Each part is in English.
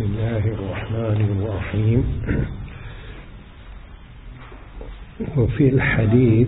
بسم الله الرحمن الرحيم. وفي الحديث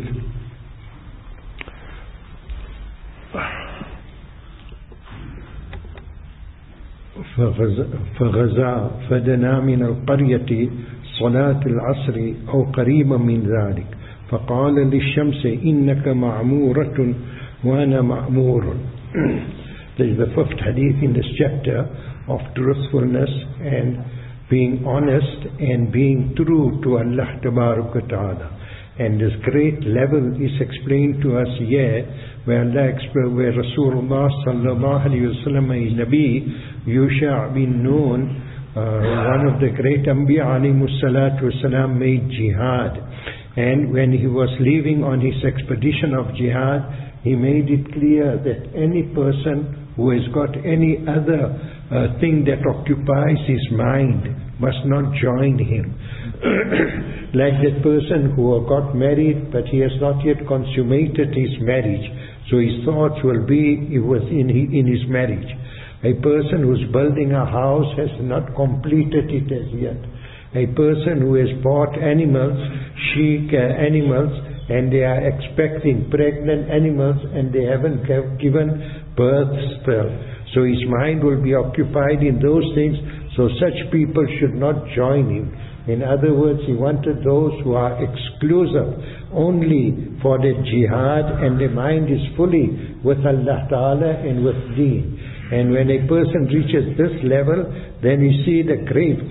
فغزا فدنا من القرية صلاة العصر أو قريبا من ذلك فقال للشمس إنك معمورة وأنا معمور. This is the fifth hadith in this chapter of truthfulness and being honest and being true to Allah Tabaraka Ta'ala. And this great level is explained to us here where Rasulullah Sallallahu Alaihi Wasallam is Nabi Yusha bin Nun, one of the great Anbiya Alayhimus Salatu Wasalam, made jihad. And when he was leaving on his expedition of jihad, he made it clear that any person who has got any other thing that occupies his mind must not join him. Like that person who got married but he has not yet consummated his marriage, so his thoughts will be in his marriage. A person who is building a house has not completed it as yet. A person who has bought animals, sheep animals, and they are expecting pregnant animals and they haven't given birth still. So his mind will be occupied in those things, so such people should not join him. In other words, he wanted those who are exclusive only for the jihad and the mind is fully with Allah Ta'ala and with Deen. And when a person reaches this level, then you see the great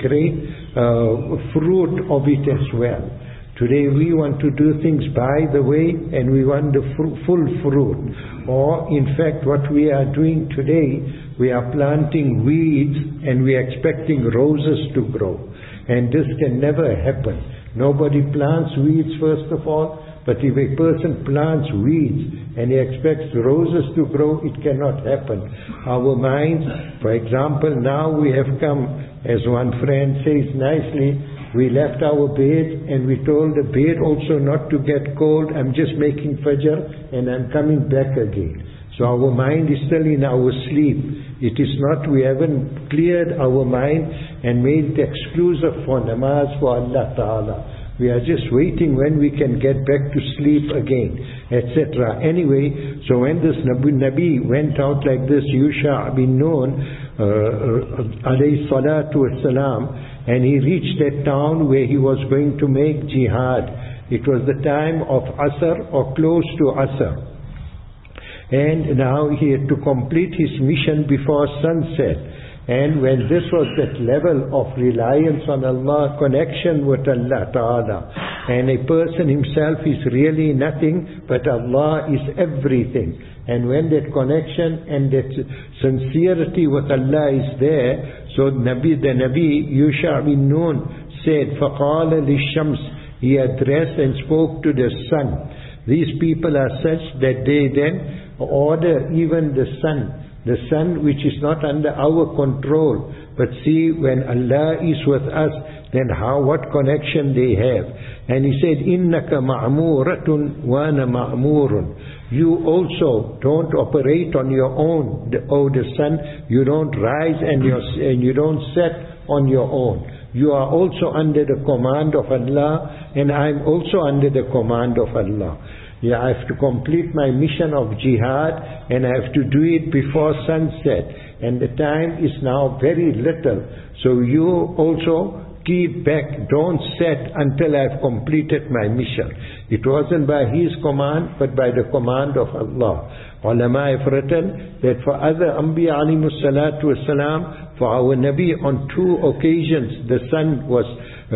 fruit of it as well. Today we want to do things by the way and we want the full fruit. Or in fact what we are doing today, we are planting weeds and we are expecting roses to grow. And this can never happen. Nobody plants weeds first of all, but if a person plants weeds and he expects roses to grow, it cannot happen. Our minds, for example, now we have come, as one friend says nicely, we left our bed and we told the bed also not to get cold. I'm just making fajr and I'm coming back again. So our mind is still in our sleep. It is not, we haven't cleared our mind and made it exclusive for namaz for Allah Ta'ala. We are just waiting when we can get back to sleep again, etc. Anyway, so when this Nabi went out like this, Yusha bin Nun, alayhi salatu wassalam, and he reached that town where he was going to make jihad. It was the time of Asr or close to Asr. And now he had to complete his mission before sunset. And when this was that level of reliance on Allah, connection with Allah Ta'ala, and a person himself is really nothing, but Allah is everything. And when that connection and that sincerity with Allah is there, so the Nabi Yusha bin Nun said, فَقَالَ لِلشَّمْسِ, he addressed and spoke to the sun. These people are such that they then order even the sun which is not under our control. But see, when Allah is with us, then what connection they have. And he said, إِنَّكَ مَعْمُورَةٌ وَأَنَا مَعْمُورٌ. You also don't operate on your own, the sun. You don't rise and you don't set on your own. You are also under the command of Allah, and I am also under the command of Allah. Yeah, I have to complete my mission of jihad and I have to do it before sunset. And the time is now very little. So you also keep back, don't set until I have completed my mission. It wasn't by his command, but by the command of Allah. Ulama have written that for other Anbiya Alayhimus Salatu Wasalam, for our Nabi on 2 occasions the sun was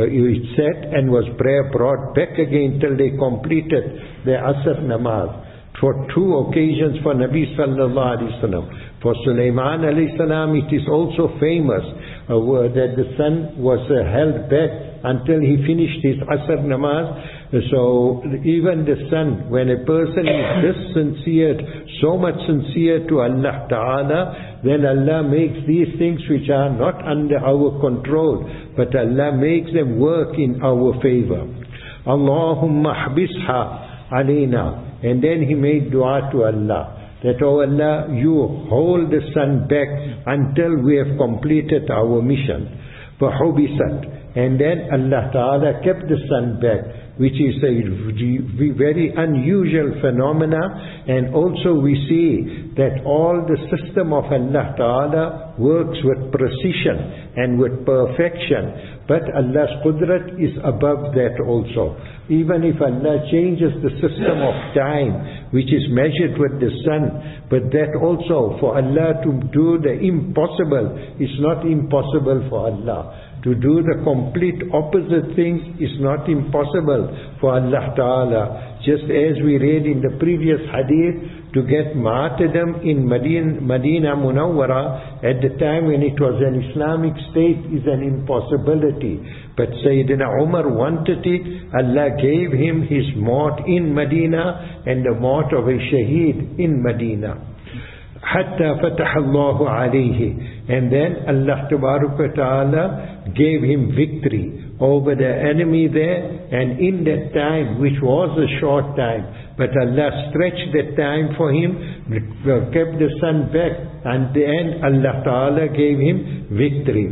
set and was brought back again till they completed their Asr namaz. For 2 occasions for Nabi Sallallahu Alaihi Wasallam. For Sulaiman Alayhi Salam it is also famous that the sun was held back until he finished his Asr namaz. So even the sun, when a person is this sincere, so much sincere to Allah Ta'ala, then Allah makes these things which are not under our control, but Allah makes them work in our favor. Allahumma habisha alayna. And then he made dua to Allah, that, oh Allah, you hold the sun back until we have completed our mission. فَحُبِسَتْ. And then Allah Ta'ala kept the sun back, which is a very unusual phenomena. And also we see that all the system of Allah Ta'ala works with precision and with perfection. But Allah's Qudrat is above that also. Even if Allah changes the system of time, which is measured with the sun, but that also for Allah to do the impossible is not impossible for Allah. To do the complete opposite things is not impossible for Allah Ta'ala. Just as we read in the previous hadith, to get martyrdom in Medina Munawwara at the time when it was an Islamic state is an impossibility. But Sayyidina Umar wanted it. Allah gave him his maut in Medina and the maut of a shaheed in Medina. حَتَّى فَتَحَ اللَّهُ عَلَيْهِ. And then Allah Ta'ala gave him victory over the enemy there. And in that time, which was a short time, but Allah stretched that time for him, kept the sun back, and then Allah Ta'ala gave him victory.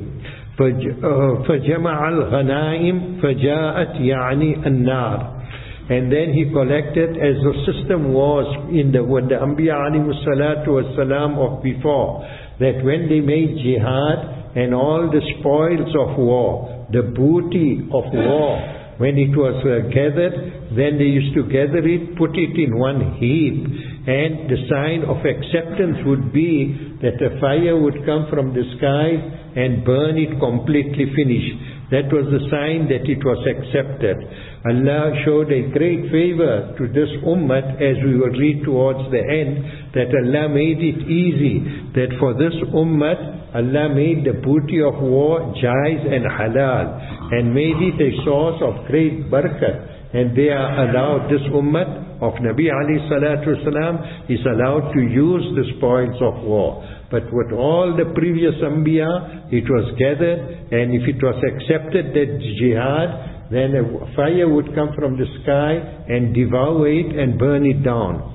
فَجَمَعَ الْغَنَائِمْ فَجَاءَتْ يَعْنِي النَّارِ. And then he collected, as the system was when the Anbiya alayhimu salatu wassalam of before, that when they made jihad and all the spoils of war, the booty of war, when it was gathered, then they used to gather it, put it in one heap, and the sign of acceptance would be that a fire would come from the sky and burn it completely finished. That was the sign that it was accepted. Allah showed a great favor to this ummah, as we will read towards the end, that Allah made it easy, that for this ummah, Allah made the booty of war jaiz and halal, and made it a source of great barakat. And they are allowed, this ummah of Nabi alayhi salatu wasalam is allowed to use the spoils of war. But with all the previous Anbiya, it was gathered, and if it was accepted that jihad, then a fire would come from the sky and devour it and burn it down.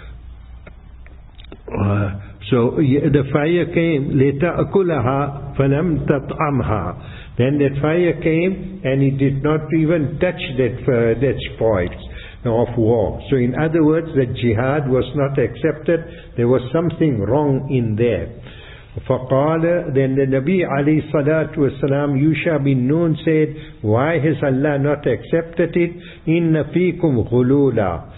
So the fire came, لِتَأْكُلَهَا فَلَمْ تَطْعَمْهَا. Then that fire came and it did not even touch that spoils of war. So in other words, that jihad was not accepted. There was something wrong in there. فَقَالَ. Then the Nabi alayhi salatu wasalam, Yusha bin Nun, said, why has Allah not accepted it? إِنَّ فِيكُمْ غُلُولًا.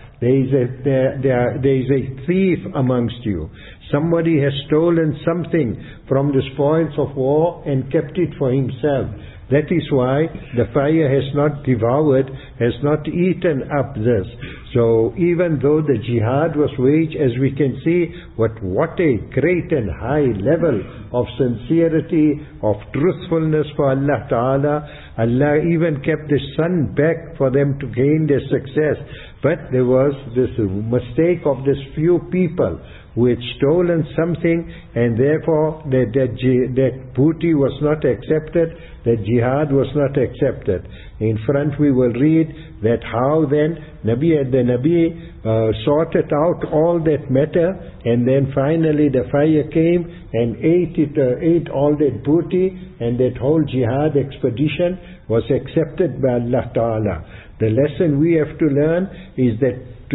There is a thief amongst you. Somebody has stolen something from the spoils of war and kept it for himself. That is why the fire has not devoured, has not eaten up this. So even though the jihad was waged, as we can see, what a great and high level of sincerity, of truthfulness for Allah Ta'ala. Allah even kept the sun back for them to gain their success. But there was this mistake of this few people who had stolen something, and therefore that booty was not accepted, that jihad was not accepted. In front we will read that how then the Nabi sorted out all that matter, and then finally the fire came and ate all that booty, and that whole jihad expedition was accepted by Allah Ta'ala. The lesson we have to learn is that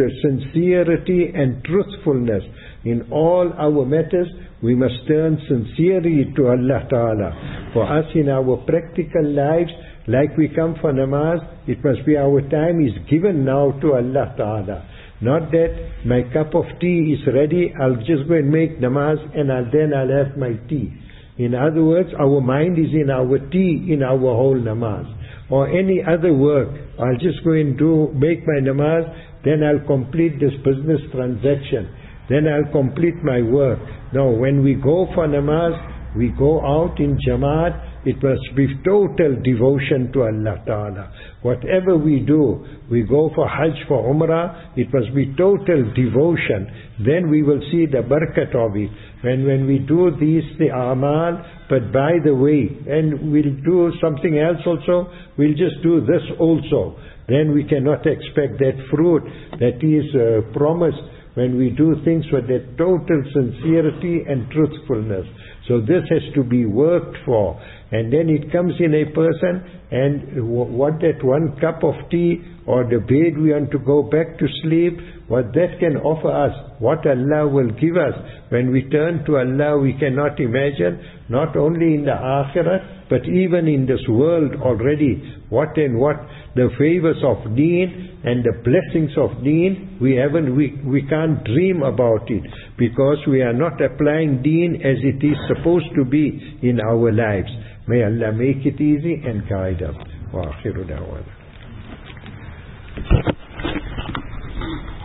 sincerity and truthfulness in all our matters, we must turn sincerely to Allah Ta'ala. For us in our practical lives, like we come for namaz, it must be our time is given now to Allah Ta'ala. Not that my cup of tea is ready, I'll just go and make namaz and then I'll have my tea. In other words, our mind is in our tea, in our whole namaz. Or any other work, I'll just go and make my namaz, then I'll complete this business transaction. Then I'll complete my work. Now, when we go for namaz, we go out in Jamaat, it must be total devotion to Allah Ta'ala. Whatever we do, we go for Hajj, for Umrah, it must be total devotion. Then we will see the barakat of it. When we do the amal, but by the way, and we'll do something else also, we'll just do this also. Then we cannot expect that fruit that is promised when we do things with their total sincerity and truthfulness. So this has to be worked for. And then it comes in a person, and what that one cup of tea or the bed we want to go back to sleep, what that can offer us, what Allah will give us. When we turn to Allah, we cannot imagine, not only in the Akhirah, but even in this world already, what and what the favors of Deen and the blessings of Deen, we can't dream about it, because we are not applying Deen as it is supposed to be in our lives. May Allah make it easy and guide us. Wa akhiru da'wana.